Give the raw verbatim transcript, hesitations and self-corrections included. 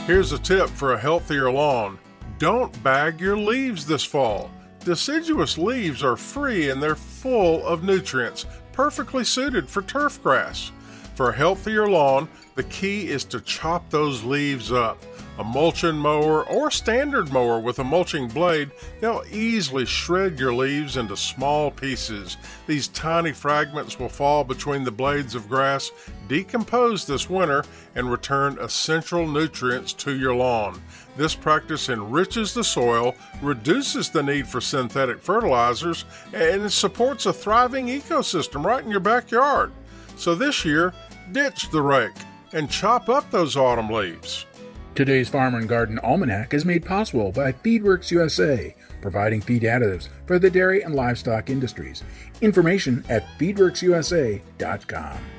Here's a tip for a healthier lawn. Don't bag your leaves this fall. Deciduous leaves are free and they're full of nutrients, perfectly suited for turf grass. For a healthier lawn, the key is to chop those leaves up. A mulching mower or standard mower with a mulching blade, they'll easily shred your leaves into small pieces. These tiny fragments will fall between the blades of grass, decompose this winter, and return essential nutrients to your lawn. This practice enriches the soil, reduces the need for synthetic fertilizers, and supports a thriving ecosystem right in your backyard. So this year, ditch the rake and chop up those autumn leaves. Today's Farmer and Garden Almanac is made possible by Feedworks U S A, providing feed additives for the dairy and livestock industries. Information at feedworks u s a dot com.